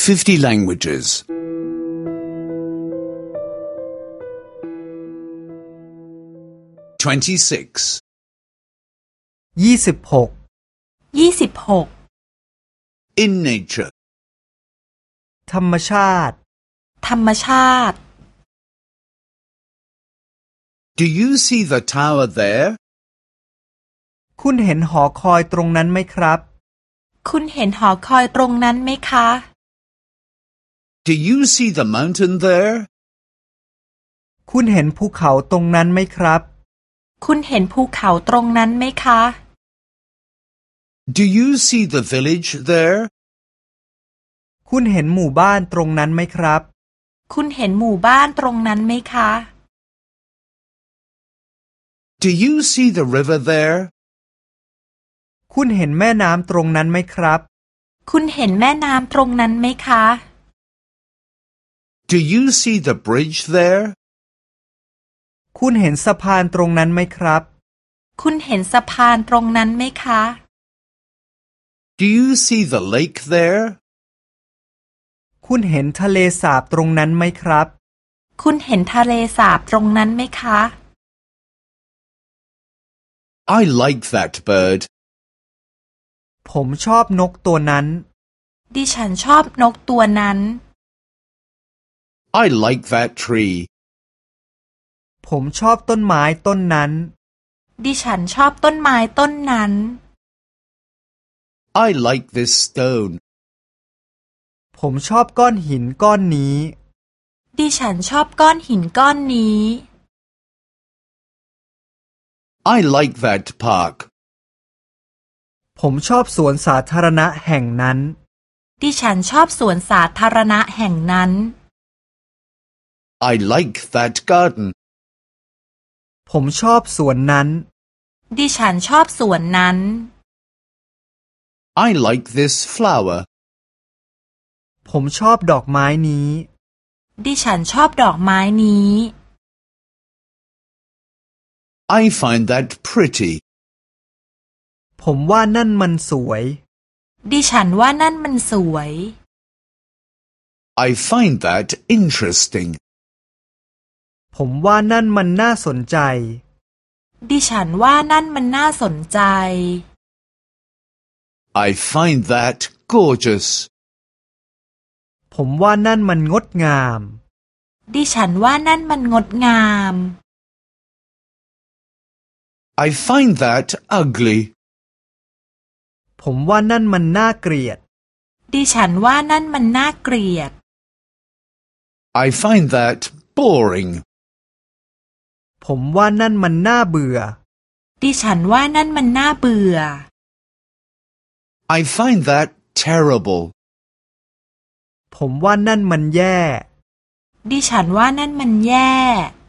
50 languages. 26. 26 In nature. ธรรมชาติ Do you see the tower there? คุณเห็นหอคอยตรงนั้นไหมครับคุณเห็นหอคอยตรงนั้นไหมคะ Do you see the mountain there? คุณเห็นภูเขาตรงนั้นไหมครับคุณเห็นภูเขาตรงนั้นไหมคะ Do you see the village there? คุณเห็นหมู่บ้านตรงนั้นไหมครับคุณเห็นหมู่บ้านตรงนั้นไหมคะ Do you see the river there? คุณเห็นแม่น้ำตรงนั้นไหมครับคุณเห็นแม่น้ำตรงนั้นไหมคะ Do you see the bridge there? คุณเห็นสะพานตรงนั้นไหมครับคุณเห็นสะพานตรงนั้นไหมคะ Do you see the lake there? คุณเห็นทะเลสาบตรงนั้นไหมครับคุณเห็นทะเลสาบตรงนั้นไหมคะ I like that bird. ผมชอบนกตัวนั้นดิฉันชอบนกตัวนั้น I like that tree. ผมชอบต้นไม้ต้นนั้นดิฉันชอบต้นไม้ต้นนั้น I like this stone. ผมชอบก้อนหินก้อนนี้ดิฉันชอบก้อนหินก้อนนี้ I like that park. ผมชอบสวนสาธารณะแห่งนั้นดิฉันชอบสวนสาธารณะแห่งนั้น I like that garden. ผมชอบสวนนั้นดิฉันชอบสวนนั้น I like this flower. ผมชอบดอกไม้นี้ดิฉันชอบดอกไม้นี้ I find that pretty. ผมว่านั่นมันสวยดิฉันว่านั่นมันสวย I find that interesting. ผมว่านั่นมันน่าสนใจดิฉันว่านั่นมันน่าสนใจ I find that gorgeous. ผมว่านั่นมันงดงามดิฉันว่านั่นมันงดงาม I find that ugly. ผมว่านั่นมันน่าเกลียดดิฉันว่านั่นมันน่าเกลียด I find that boring. ผมว่านั่นมันน่าเบื่อดิฉันว่านั่นมันน่าเบื่อ I find that terrible. ผมว่านั่นมันแย่ดิฉันว่านั่นมันแย่